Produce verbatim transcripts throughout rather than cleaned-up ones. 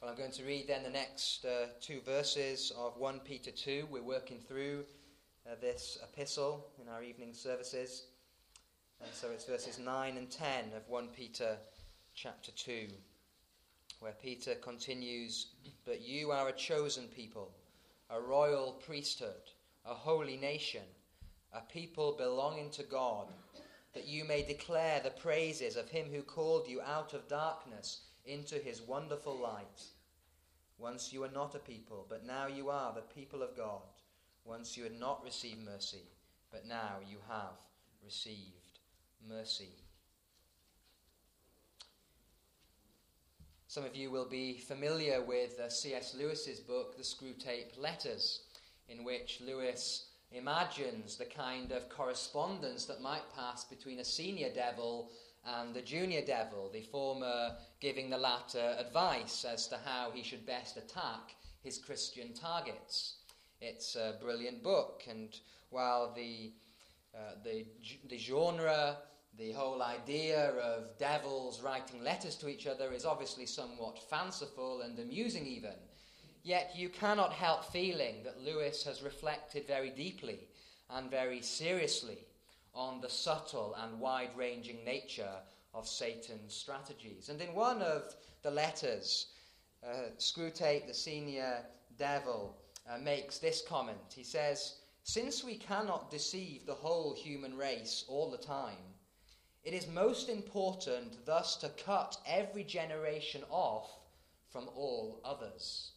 Well, I'm going to read then the next uh, two verses of First Peter two. We're working through uh, this epistle in our evening services. And so it's verses nine and ten of First Peter chapter two, where Peter continues, "But you are a chosen people, a royal priesthood, a holy nation, a people belonging to God, that you may declare the praises of him who called you out of darkness into his wonderful light. Once you were not a people, but now you are the people of God. Once you had not received mercy, but now you have received mercy." Some of you will be familiar with uh, C S Lewis's book, The Screwtape Letters, in which Lewis imagines the kind of correspondence that might pass between a senior devil and the junior devil, the former giving the latter advice as to how he should best attack his Christian targets. It's a brilliant book, and while the uh, the, the genre, the whole idea of devils writing letters to each other is obviously somewhat fanciful and amusing even, yet you cannot help feeling that Lewis has reflected very deeply and very seriously on the subtle and wide-ranging nature of Satan's strategies. And in one of the letters, uh, Screwtape, the senior devil, uh, makes this comment. He says, "Since we cannot deceive the whole human race all the time, it is most important thus to cut every generation off from all others."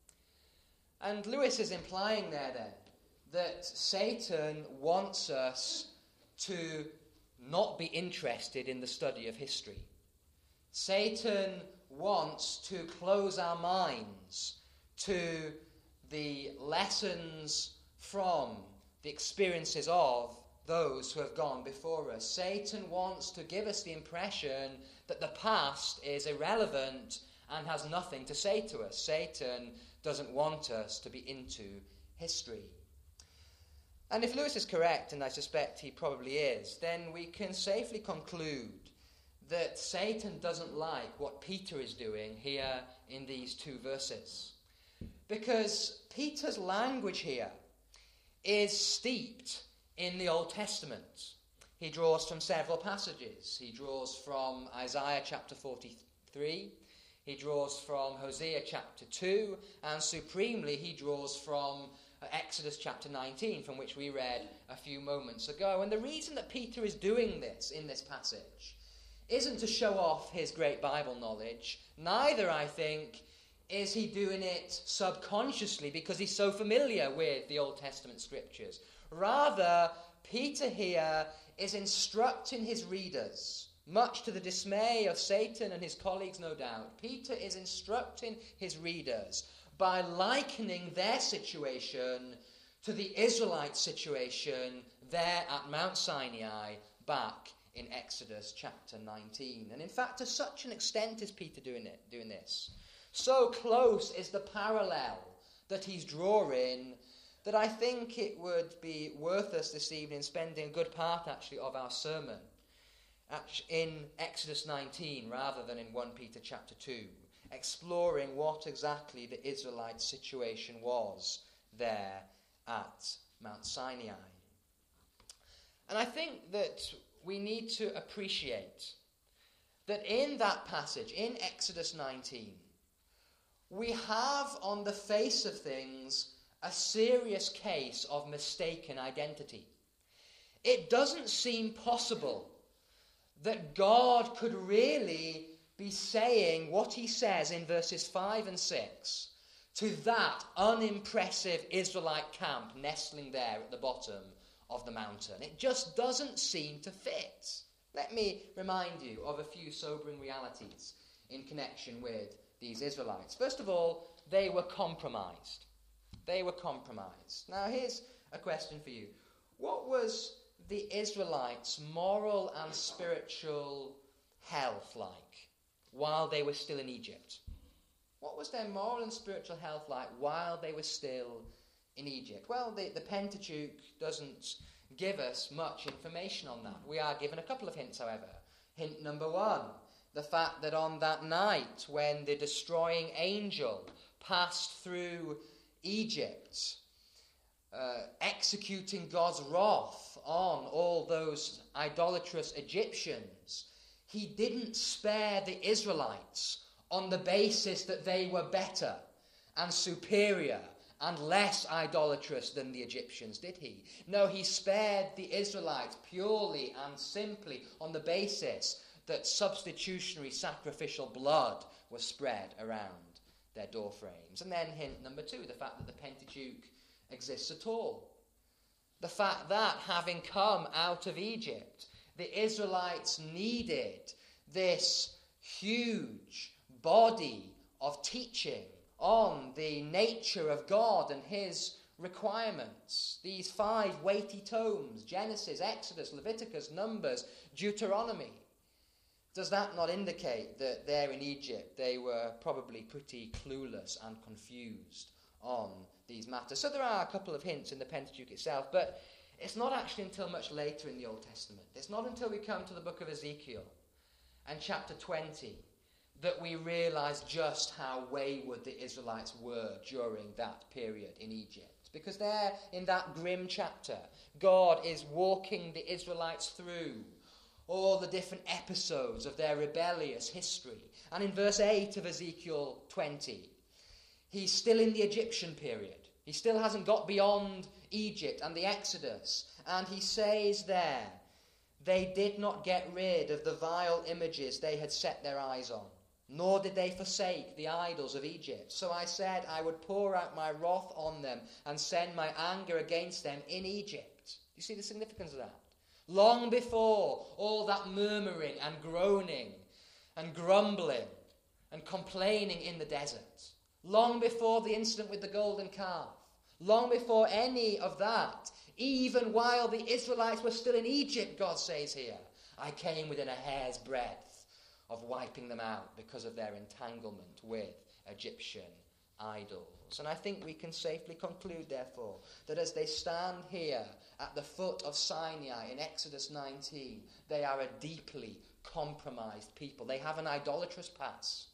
And Lewis is implying there then that Satan wants us to not be interested in the study of history. Satan wants to close our minds to the lessons from the experiences of those who have gone before us. Satan wants to give us the impression that the past is irrelevant and has nothing to say to us. Satan doesn't want us to be into history. And if Lewis is correct, and I suspect he probably is, then we can safely conclude that Satan doesn't like what Peter is doing here in these two verses. Because Peter's language here is steeped in the Old Testament. He draws from several passages. He draws from Isaiah chapter forty-three. He draws from Hosea chapter two. And supremely, he draws from Exodus chapter nineteen, from which we read a few moments ago. And the reason that Peter is doing this in this passage isn't to show off his great Bible knowledge. Neither, I think, is he doing it subconsciously because he's so familiar with the Old Testament scriptures. Rather, Peter here is instructing his readers, much to the dismay of Satan and his colleagues, no doubt. Peter is instructing his readers by likening their situation to the Israelite situation there at Mount Sinai back in Exodus chapter nineteen. And in fact, to such an extent is Peter doing it, doing this. So close is the parallel that he's drawing that I think it would be worth us this evening spending a good part actually of our sermon in Exodus nineteen rather than in First Peter chapter two, exploring what exactly the Israelite situation was there at Mount Sinai. And I think that we need to appreciate that in that passage, in Exodus nineteen, we have on the face of things a serious case of mistaken identity. It doesn't seem possible that God could really be saying what he says in verses five and six to that unimpressive Israelite camp nestling there at the bottom of the mountain. It just doesn't seem to fit. Let me remind you of a few sobering realities in connection with these Israelites. First of all, they were compromised. They were compromised. Now, here's a question for you. What was the Israelites' moral and spiritual health like while they were still in Egypt? What was their moral and spiritual health like while they were still in Egypt? Well, the, the Pentateuch doesn't give us much information on that. We are given a couple of hints, however. Hint number one, The fact that on that night when the destroying angel passed through Egypt, uh, executing God's wrath on all those idolatrous Egyptians, he didn't spare the Israelites on the basis that they were better and superior and less idolatrous than the Egyptians, did he? No, he spared the Israelites purely and simply on the basis that substitutionary sacrificial blood was spread around their doorframes. And then hint number two, the fact that the Pentateuch exists at all. The fact that, having come out of Egypt, the Israelites needed this huge body of teaching on the nature of God and his requirements. These five weighty tomes, Genesis, Exodus, Leviticus, Numbers, Deuteronomy. Does that not indicate that there in Egypt they were probably pretty clueless and confused on these matters? So there are a couple of hints in the Pentateuch itself, but it's not actually until much later in the Old Testament. It's not until we come to the book of Ezekiel and chapter twenty that we realize just how wayward the Israelites were during that period in Egypt. Because there, in that grim chapter, God is walking the Israelites through all the different episodes of their rebellious history. And in verse eight of Ezekiel twenty, he's still in the Egyptian period. He still hasn't got beyond Egypt and the Exodus. And he says there, they did not get rid of the vile images they had set their eyes on, nor did they forsake the idols of Egypt. So I said I would pour out my wrath on them and send my anger against them in Egypt. Do you see the significance of that? Long before all that murmuring and groaning and grumbling and complaining in the desert, long before the incident with the golden calf, long before any of that, even while the Israelites were still in Egypt, God says here, I came within a hair's breadth of wiping them out because of their entanglement with Egyptian idols. And I think we can safely conclude, therefore, that as they stand here at the foot of Sinai in Exodus nineteen, they are a deeply compromised people. They have an idolatrous past.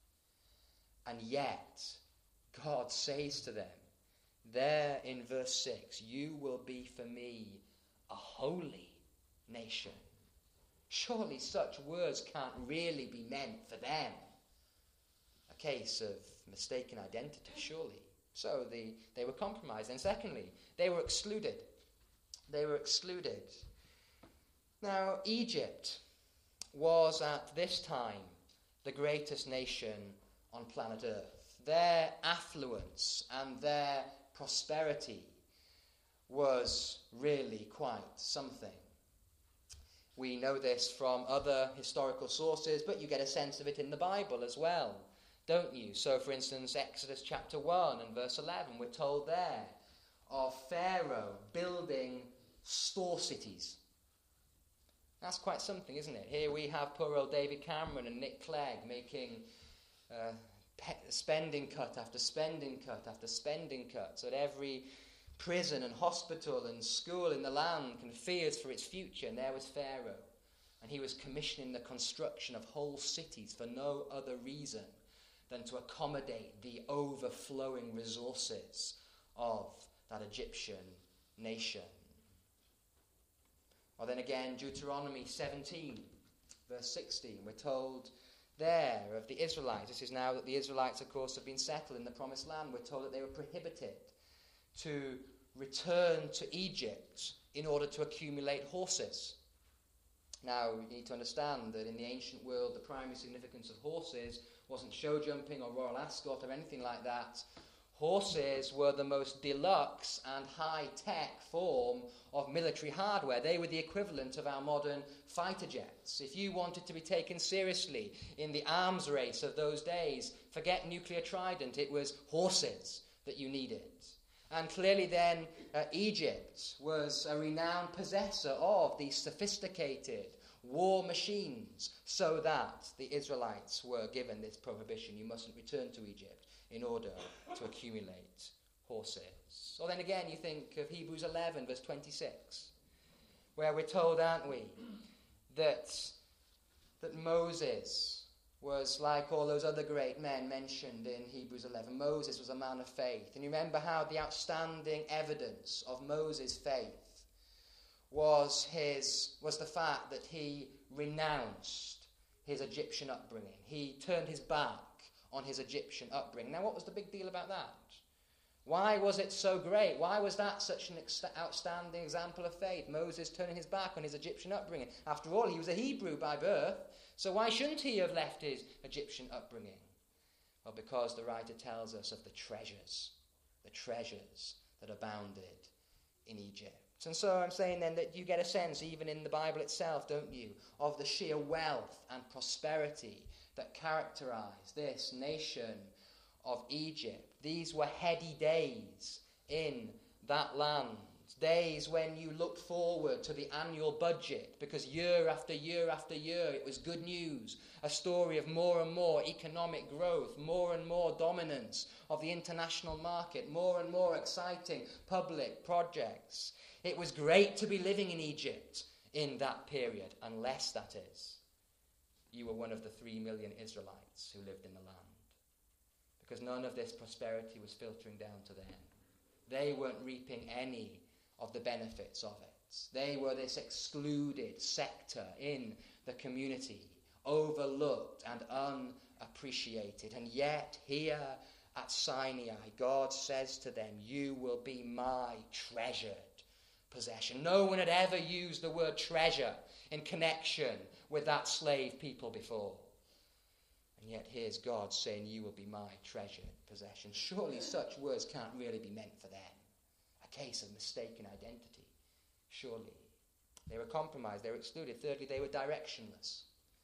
And yet, God says to them, there in verse six, you will be for me a holy nation. Surely such words can't really be meant for them. A case of mistaken identity, surely. So the, they were compromised. And secondly, they were excluded. They were excluded. Now, Egypt was at this time the greatest nation on planet Earth. Their affluence and their prosperity was really quite something. We know this from other historical sources, but you get a sense of it in the Bible as well, don't you? So, for instance, Exodus chapter one and verse eleven, we're told there of Pharaoh building store cities. That's quite something, isn't it? Here we have poor old David Cameron and Nick Clegg making uh, pe- spending cut after spending cut after spending cut, so that every prison and hospital and school in the land can fears for its future. And there was Pharaoh, and he was commissioning the construction of whole cities for no other reason than to accommodate the overflowing resources of that Egyptian nation. Or then again, Deuteronomy seventeen, verse sixteen, we're told there of the Israelites. This is now that the Israelites, of course, have been settled in the promised land. We're told that they were prohibited to return to Egypt in order to accumulate horses. Now, you need to understand that in the ancient world, the primary significance of horses wasn't show jumping or royal ascot or anything like that. Horses were the most deluxe and high-tech form of military hardware. They were the equivalent of our modern fighter jets. If you wanted to be taken seriously in the arms race of those days, forget nuclear trident, it was horses that you needed. And clearly then, uh, Egypt was a renowned possessor of these sophisticated war machines, so that the Israelites were given this prohibition. You mustn't return to Egypt in order to accumulate horses. Or then again, you think of Hebrews eleven, verse twenty-six, where we're told, aren't we, that that Moses was like all those other great men mentioned in Hebrews eleven. Moses was a man of faith. And you remember how the outstanding evidence of Moses' faith was his was the fact that he renounced his Egyptian upbringing. He turned his back on his Egyptian upbringing. Now, what was the big deal about that? Why was it so great? Why was that such an ex- outstanding example of faith? Moses turning his back on his Egyptian upbringing. After all, he was a Hebrew by birth, so why shouldn't he have left his Egyptian upbringing? Well, because the writer tells us of the treasures, the treasures that abounded in Egypt. And so I'm saying then that you get a sense, even in the Bible itself, don't you, of the sheer wealth and prosperity that characterized this nation of Egypt. These were heady days in that land. Days when you looked forward to the annual budget, because year after year after year it was good news, a story of more and more economic growth, more and more dominance of the international market, more and more exciting public projects. It was great to be living in Egypt in that period, unless, that is, you were one of the three million Israelites who lived in the land. Because none of this prosperity was filtering down to them. They weren't reaping any of the benefits of it. They were this excluded sector in the community, overlooked and unappreciated. And yet, here at Sinai, God says to them, you will be my treasured possession. No one had ever used the word treasure in connection with that slave people before. And yet here's God saying, you will be my treasured possession. Surely such words can't really be meant for them. A case of mistaken identity. Surely. They were compromised, they were excluded. Thirdly, they were directionless.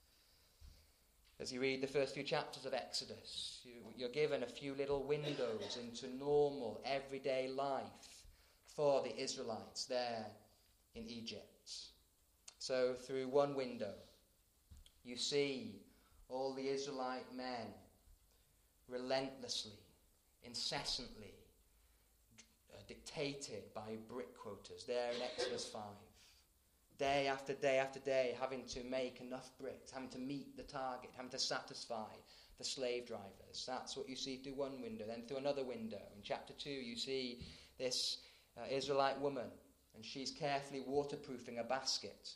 As you read the first few chapters of Exodus, you, you're given a few little windows into normal, everyday life for the Israelites there in Egypt. So through one window, you see all the Israelite men relentlessly, incessantly uh, dictated by brick quotas there in Exodus five. Day after day after day, having to make enough bricks, having to meet the target, having to satisfy the slave drivers. That's what you see through one window. Then through another window, in chapter two, you see this uh, Israelite woman, and she's carefully waterproofing a basket.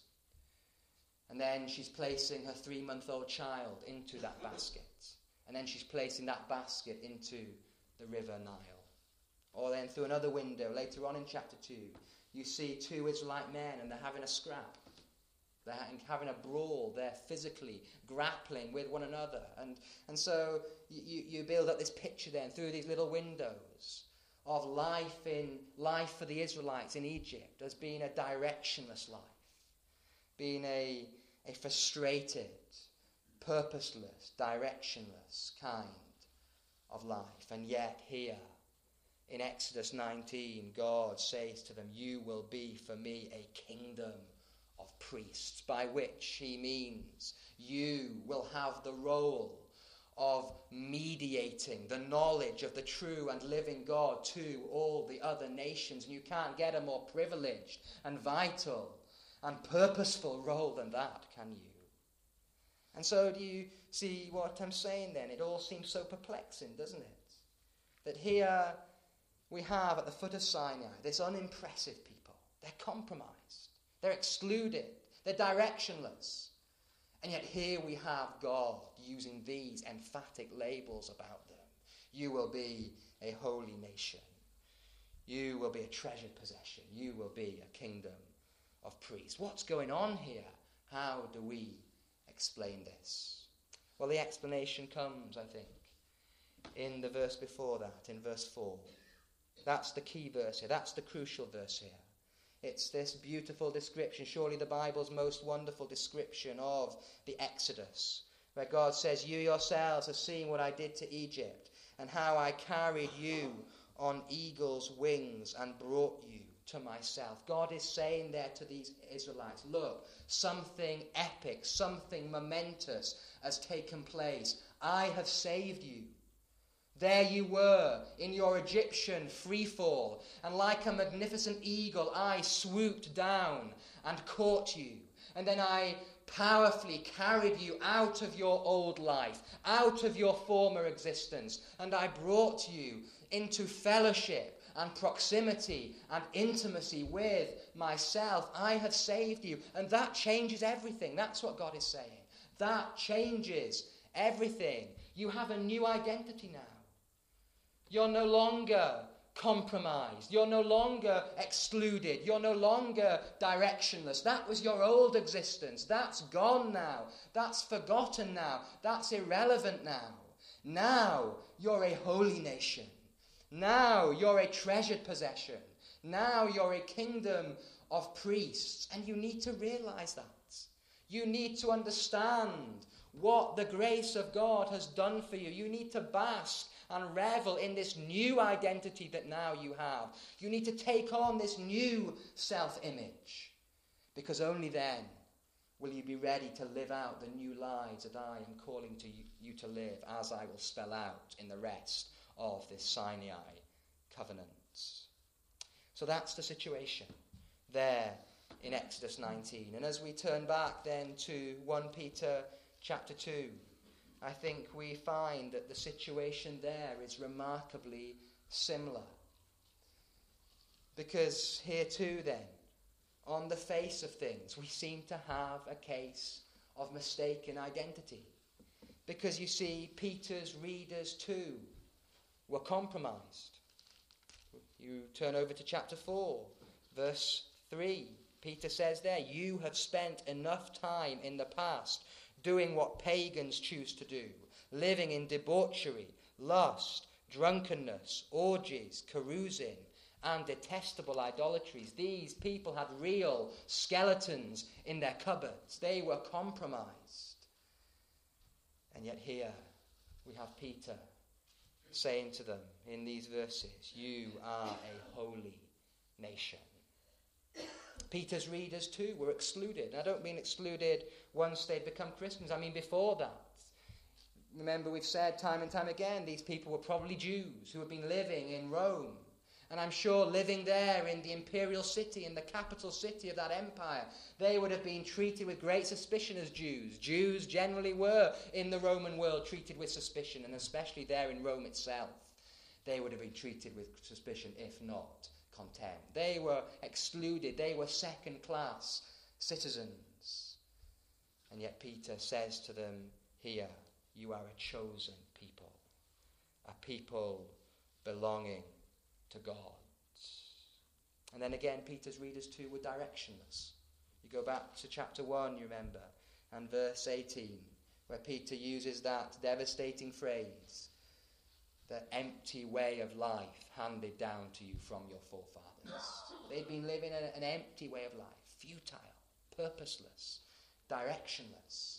And then she's placing her three-month-old child into that basket. And then she's placing that basket into the River Nile. Or then through another window, later on in chapter two, you see two Israelite men and they're having a scrap. They're having a brawl. They're physically grappling with one another. And, and so you, you build up this picture then through these little windows of life in life for the Israelites in Egypt as being a directionless life. Being a, a frustrated, purposeless, directionless kind of life. And yet here, in Exodus nineteen, God says to them, you will be for me a kingdom of priests, by which he means you will have the role of mediating the knowledge of the true and living God to all the other nations. And you can't get a more privileged and vital and purposeful role than that, can you? And so do you see what I'm saying then? It all seems so perplexing, doesn't it? That here we have at the foot of Sinai this unimpressive people. They're compromised. They're excluded. They're directionless. And yet here we have God using these emphatic labels about them. You will be a holy nation. You will be a treasured possession. You will be a kingdom of priests. What's going on here? How do we explain this? Well, the explanation comes, I think, in the verse before that, in verse four. That's the key verse here. That's the crucial verse here. It's this beautiful description, surely the Bible's most wonderful description of the Exodus, where God says, you yourselves have seen what I did to Egypt, and how I carried you on eagle's wings and brought you to myself. God is saying there to these Israelites, look, something epic, something momentous has taken place. I have saved you. There you were in your Egyptian freefall, and like a magnificent eagle I swooped down and caught you. And then I powerfully carried you out of your old life, out of your former existence, and I brought you into fellowship and proximity and intimacy with myself. I have saved you, and that changes everything. That's what God is saying. That changes everything. You have a new identity now. You're no longer compromised. You're no longer excluded. You're no longer directionless. That was your old existence. That's gone now. That's forgotten now. That's irrelevant now. Now you're a holy nation. Now you're a treasured possession. Now you're a kingdom of priests. And you need to realize that. You need to understand what the grace of God has done for you. You need to bask and revel in this new identity that now you have. You need to take on this new self-image, because only then will you be ready to live out the new lives that I am calling to you, you to live, as I will spell out in the rest of this Sinai covenant. So that's the situation there in Exodus nineteen. And as we turn back then to First Peter chapter two, I think we find that the situation there is remarkably similar. Because here too then, on the face of things, we seem to have a case of mistaken identity. Because you see, Peter's readers too were compromised. You turn over to chapter four, verse three. Peter says there, you have spent enough time in the past doing what pagans choose to do, living in debauchery, lust, drunkenness, orgies, carousing, and detestable idolatries. These people had real skeletons in their cupboards. They were compromised. And yet here we have Peter saying to them in these verses, you are a holy nation. Peter's readers too were excluded. And I don't mean excluded once they'd become Christians. I mean before that. Remember, we've said time and time again, these people were probably Jews who had been living in Rome. And I'm sure living there in the imperial city, in the capital city of that empire, they would have been treated with great suspicion as Jews. Jews generally were in the Roman world treated with suspicion, and especially there in Rome itself. They would have been treated with suspicion, if not contempt. They were excluded. They were second-class citizens. And yet Peter says to them here, you are a chosen people, a people belonging to God. And then again, Peter's readers too were directionless. You go back to chapter one, you remember, and verse eighteen, where Peter uses that devastating phrase, the empty way of life handed down to you from your forefathers. They'd been living a, an empty way of life, futile, purposeless, directionless.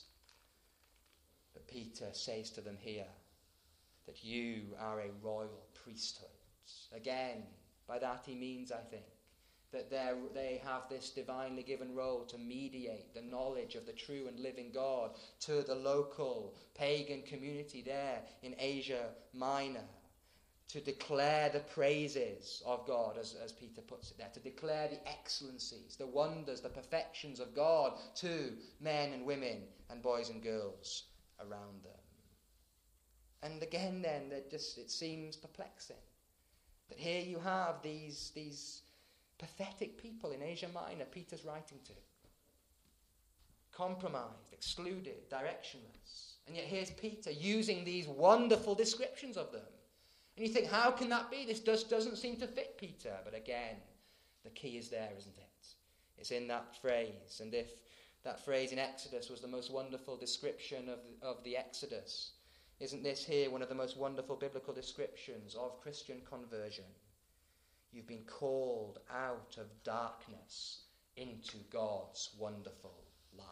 But Peter says to them here that you are a royal priesthood. Again, by that he means, I think, that they have this divinely given role to mediate the knowledge of the true and living God to the local pagan community there in Asia Minor, to declare the praises of God, as, as Peter puts it there, to declare the excellencies, the wonders, the perfections of God to men and women and boys and girls around them. And again then, that just it seems perplexing that here you have these, these pathetic people in Asia Minor Peter's writing to. Compromised, excluded, directionless. And yet here's Peter using these wonderful descriptions of them. And you think, how can that be? This just doesn't seem to fit Peter. But again, the key is there, isn't it? It's in that phrase. And if that phrase in Exodus was the most wonderful description of, of the Exodus, isn't this here one of the most wonderful biblical descriptions of Christian conversion? You've been called out of darkness into God's wonderful light.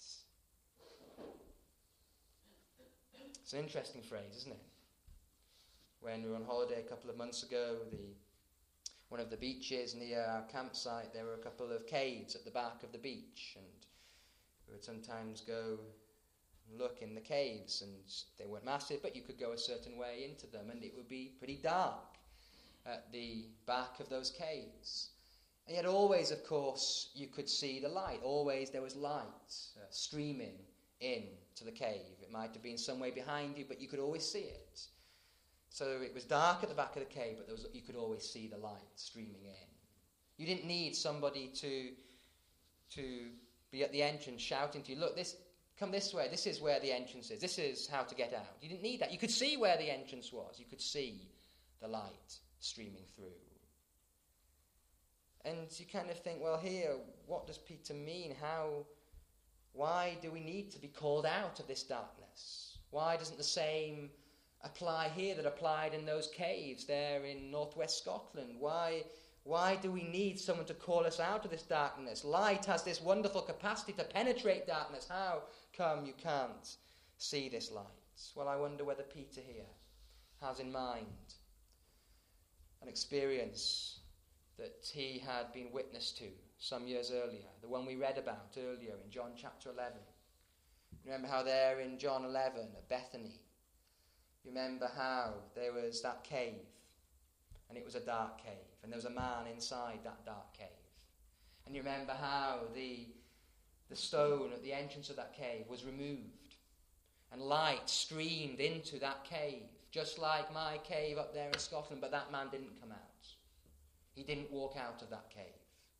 It's an interesting phrase, isn't it? When we were on holiday a couple of months ago, the one of the beaches near our campsite, there were a couple of caves at the back of the beach, and we would sometimes go look in the caves, and they weren't massive, but you could go a certain way into them, and it would be pretty dark at the back of those caves. And yet always, of course, you could see the light. Always there was light uh, streaming in to the cave. It might have been some way behind you, but you could always see it. So it was dark at the back of the cave, but there was, you could always see the light streaming in. You didn't need somebody to, to be at the entrance shouting to you, look, this, come this way, this is where the entrance is, this is how to get out. You didn't need that. You could see where the entrance was. You could see the light streaming through. And you kind of think, well, here, what does Peter mean? How, why do we need to be called out of this darkness? Why doesn't the same apply here that applied in those caves there in northwest Scotland? Why, why do we need someone to call us out of this darkness? Light has this wonderful capacity to penetrate darkness. How come you can't see this light? Well, I wonder whether Peter here has in mind an experience that he had been witness to some years earlier, the one we read about earlier in John chapter eleven. Remember how there in John eleven at Bethany, you remember how there was that cave, and it was a dark cave, and there was a man inside that dark cave. And you remember how the, the stone at the entrance of that cave was removed, and light streamed into that cave, just like my cave up there in Scotland, but that man didn't come out. He didn't walk out of that cave.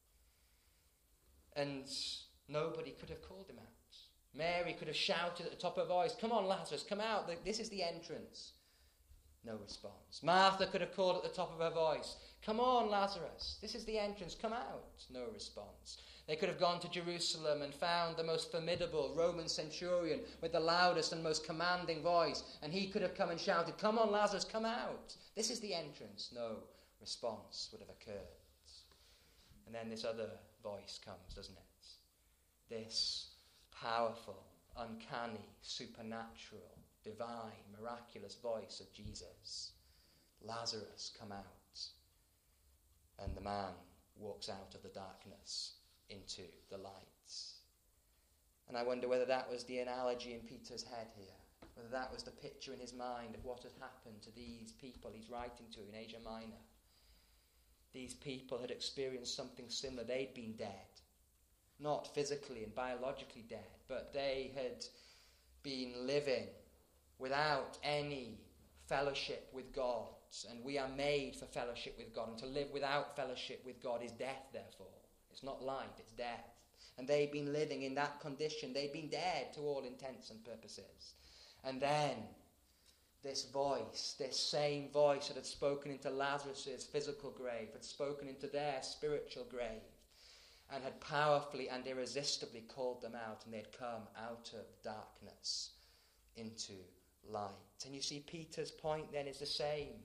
And nobody could have called him out. Mary could have shouted at the top of her voice, come on, Lazarus, come out. This is the entrance. No response. Martha could have called at the top of her voice, come on, Lazarus, this is the entrance, come out. No response. They could have gone to Jerusalem and found the most formidable Roman centurion with the loudest and most commanding voice, and he could have come and shouted, come on, Lazarus, come out. This is the entrance. No response would have occurred. And then this other voice comes, doesn't it? This powerful, uncanny, supernatural, divine, miraculous voice of Jesus. Lazarus, come out. And the man walks out of the darkness into the light. And I wonder whether that was the analogy in Peter's head here, whether that was the picture in his mind of what had happened to these people he's writing to in Asia Minor. These people had experienced something similar. They'd been dead. Not physically and biologically dead, but they had been living without any fellowship with God. And we are made for fellowship with God. And to live without fellowship with God is death, therefore. It's not life, it's death. And they'd been living in that condition. They'd been dead to all intents and purposes. And then this voice, this same voice that had spoken into Lazarus' physical grave, had spoken into their spiritual grave, and had powerfully and irresistibly called them out, and they had come out of darkness into light. And you see, Peter's point then is the same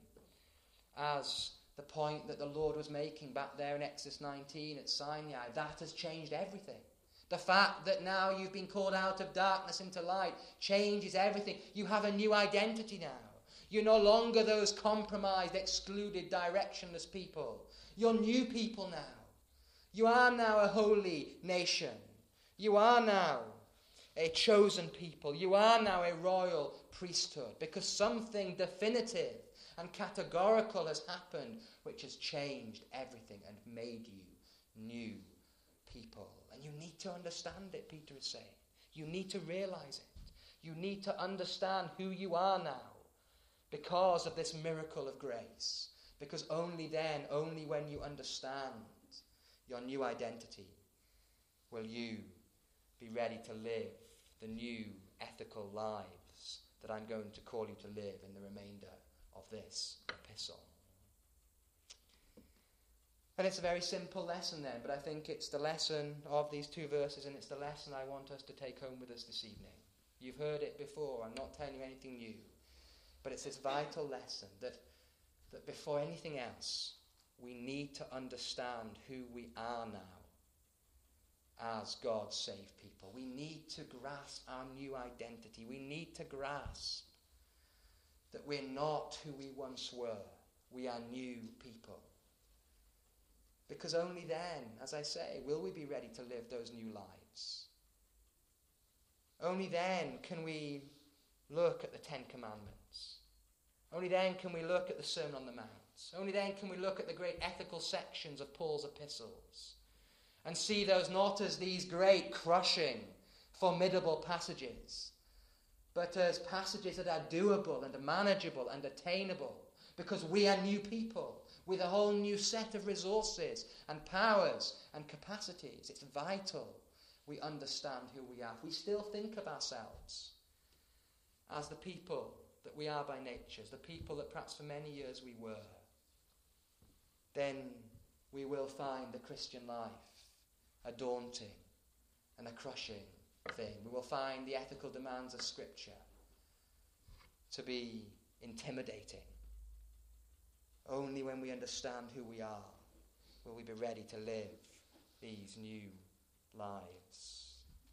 as the point that the Lord was making back there in Exodus nineteen at Sinai. That has changed everything. The fact that now you've been called out of darkness into light changes everything. You have a new identity now. You're no longer those compromised, excluded, directionless people. You're new people now. You are now a holy nation. You are now a chosen people. You are now a royal priesthood, because something definitive and categorical has happened which has changed everything and made you new people. And you need to understand it, Peter is saying. You need to realize it. You need to understand who you are now because of this miracle of grace. Because only then, only when you understand your new identity, will you be ready to live the new ethical lives that I'm going to call you to live in the remainder of this epistle. And it's a very simple lesson then, but I think it's the lesson of these two verses, and it's the lesson I want us to take home with us this evening. You've heard it before, I'm not telling you anything new, but it's this vital lesson that, that before anything else, we need to understand who we are now as God's saved people. We need to grasp our new identity. We need to grasp that we're not who we once were. We are new people. Because only then, as I say, will we be ready to live those new lives. Only then can we look at the Ten Commandments. Only then can we look at the Sermon on the Mount. Only then can we look at the great ethical sections of Paul's epistles and see those not as these great, crushing, formidable passages, but as passages that are doable and manageable and attainable, because we are new people with a whole new set of resources and powers and capacities. It's vital we understand who we are. If we still think of ourselves as the people that we are by nature, as the people that perhaps for many years we were, then we will find the Christian life a daunting and a crushing thing. We will find the ethical demands of Scripture to be intimidating. Only when we understand who we are will we be ready to live these new lives.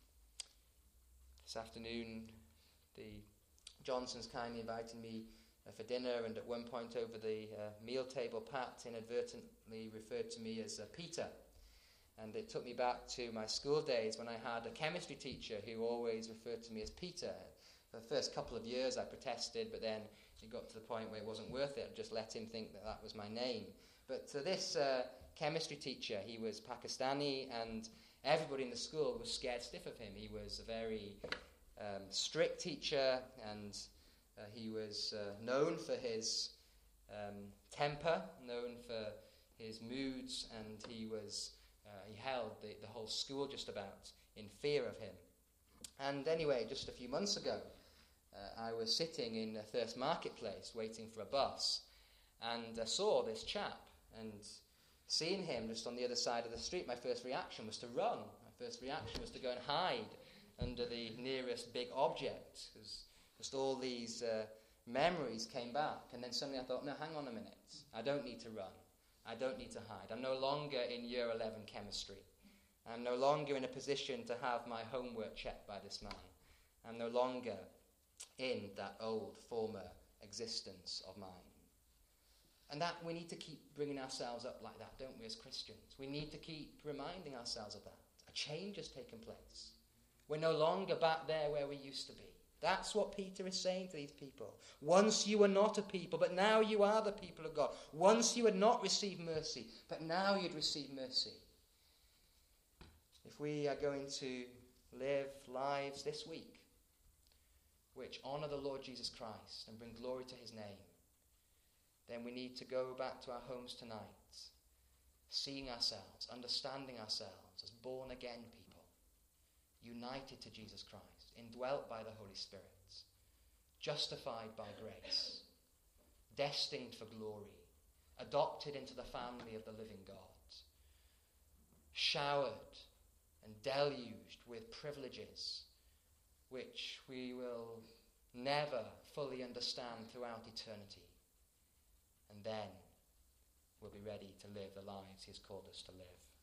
This afternoon, the Johnsons kindly invited me uh, for dinner, and at one point over the uh, meal table, Pat inadvertently referred to me as uh, Peter. And it took me back to my school days when I had a chemistry teacher who always referred to me as Peter. For the first couple of years I protested, but then it got to the point where it wasn't worth it. I just let him think that that was my name. But so this uh, chemistry teacher, he was Pakistani, and everybody in the school was scared stiff of him. He was a very um, strict teacher, and uh, he was uh, known for his um, temper, known for his moods, and he was uh, he held the, the whole school just about in fear of him. And anyway, just a few months ago, uh, I was sitting in Thirst Marketplace waiting for a bus, and I saw this chap, and seeing him just on the other side of the street, my first reaction was to run. My first reaction was to go and hide under the nearest big object, because just all these uh, memories came back. And then suddenly I thought, no, hang on a minute. I don't need to run. I don't need to hide. I'm no longer in year eleven chemistry. I'm no longer in a position to have my homework checked by this man. I'm no longer in that old former existence of mine. And that we need to keep bringing ourselves up like that, don't we, as Christians? We need to keep reminding ourselves of that. A change has taken place. We're no longer back there where we used to be. That's what Peter is saying to these people. Once you were not a people, but now you are the people of God. Once you had not received mercy, but now you'd receive mercy. If we are going to live lives this week which honour the Lord Jesus Christ and bring glory to his name, then we need to go back to our homes tonight, seeing ourselves, understanding ourselves as born-again people, united to Jesus Christ, indwelt by the Holy Spirit, justified by grace, destined for glory, adopted into the family of the living God, showered and deluged with privileges which we will never fully understand throughout eternity. And then we'll be ready to live the lives he has called us to live.